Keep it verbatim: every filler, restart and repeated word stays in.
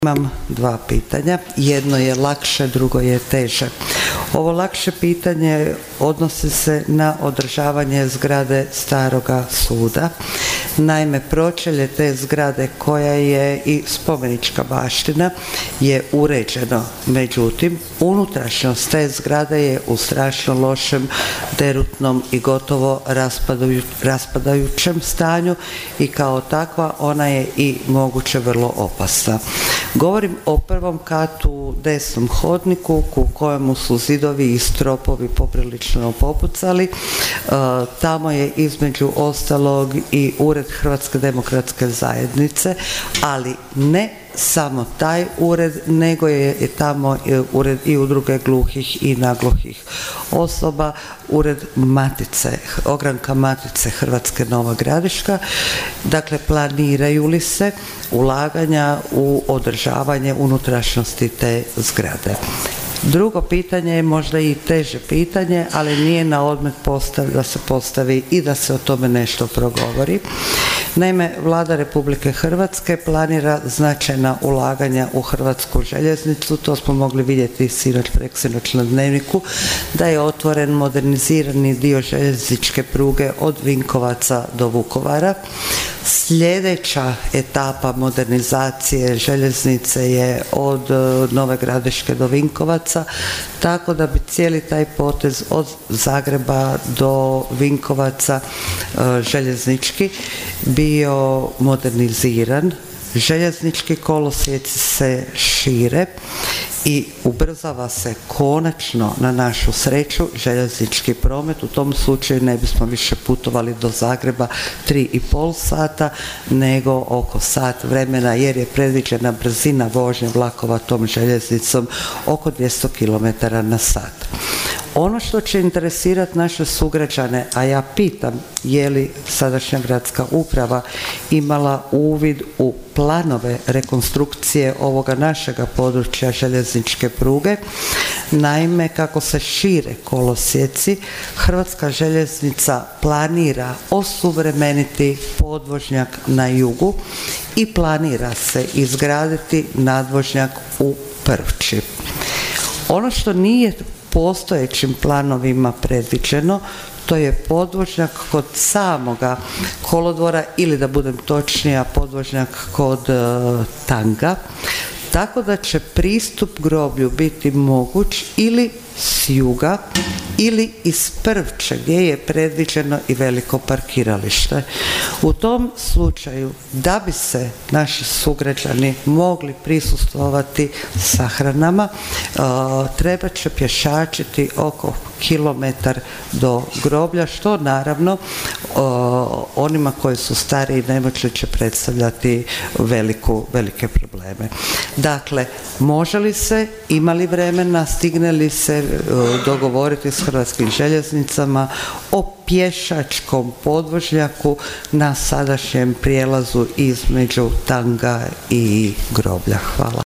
Imam dva pitanja, jedno je lakše, drugo je teže. Ovo lakše pitanje odnosi se na održavanje zgrade Staroga suda. Naime, pročelje te zgrade koja je i spomenička baština je uređeno, međutim, unutrašnjost te zgrade je u strašno lošem, derutnom i gotovo raspadajućem, raspadajućem stanju i kao takva ona je i moguće vrlo opasna. Govorim o prvom katu desnom hodniku u kojemu su zidovi i stropovi poprilično popucali. E, tamo je između ostalog i ured Hrvatske demokratske zajednice, ali ne samo taj ured, nego je, je tamo ured i udruge gluhih i nagluhih osoba, ured Matice, ogranka Matice Hrvatske Nova Gradiška. Dakle, planiraju li se ulaganja u održavanje unutrašnjosti te zgrade? Drugo pitanje je možda i teže pitanje, ali nije na odmet postav, da se postavi i da se o tome nešto progovori. Naime, Vlada Republike Hrvatske planira značajna ulaganja u Hrvatsku željeznicu, to smo mogli vidjeti sinoć, preksinoć na Dnevniku, da je otvoren modernizirani dio željezničke pruge od Vinkovaca do Vukovara. Sljedeća etapa modernizacije željeznice je od Nove Gradiške do Vinkovaca, tako da bi cijeli taj potez od Zagreba do Vinkovaca željeznički bio moderniziran. Željeznički kolosijeci se šire i ubrzava se konačno, na našu sreću, željeznički promet. U tom slučaju ne bismo više putovali do Zagreba tri i pol sata, nego oko sat vremena, jer je predviđena brzina vožnje vlakova tom željeznicom oko dvjesto kilometara na sat. Ono što će interesirati naše sugrađane, a ja pitam je li sadašnja gradska uprava imala uvid u planove rekonstrukcije ovoga našega područja željezničke pruge. Naime, kako se šire kolosijeci, Hrvatska željeznica planira osuvremeniti podvožnjak na jugu i planira se izgraditi nadvožnjak u Prvči. Ono što nije postojećim planovima predviđeno, to je podvožnjak kod samoga kolodvora, ili da budem točnija, podvožnjak kod uh, Tanga, tako da će pristup groblju biti moguć ili s juga ili iz Prvče, gdje je predviđeno i veliko parkiralište. U tom slučaju, da bi se naši sugrađani mogli prisustvovati sahranama, uh, treba će pješačiti oko kilometar do groblja, što naravno uh, onima koji su stariji i nemoćni će predstavljati veliku, velike probleme. Dakle, može li se, ima li vremena, stigne li se uh, dogovoriti s Hrvatskim željeznicama o pješačkom podvožnjaku na sadašnjem prijelazu između Tanga i groblja? Hvala.